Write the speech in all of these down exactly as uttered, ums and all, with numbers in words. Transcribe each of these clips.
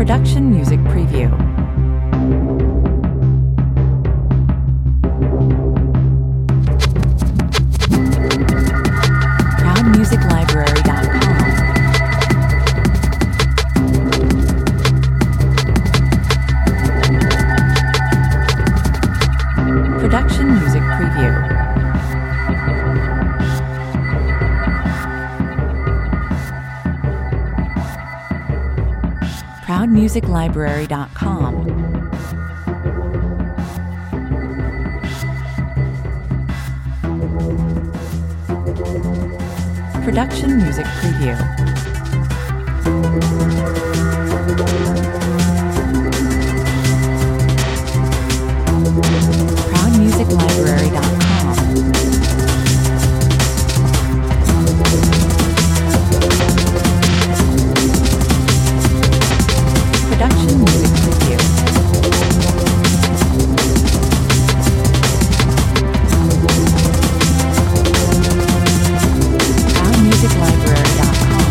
Production Music Preview. proud music library dot com. Production Music Preview. proud music library dot com. Production Music Preview. proud music library dot com. Production Music Preview. proud music library dot com.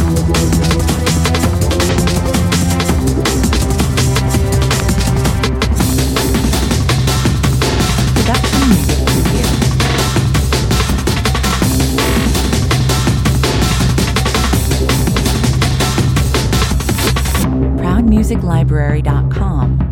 Production Music Preview. proud music library dot com.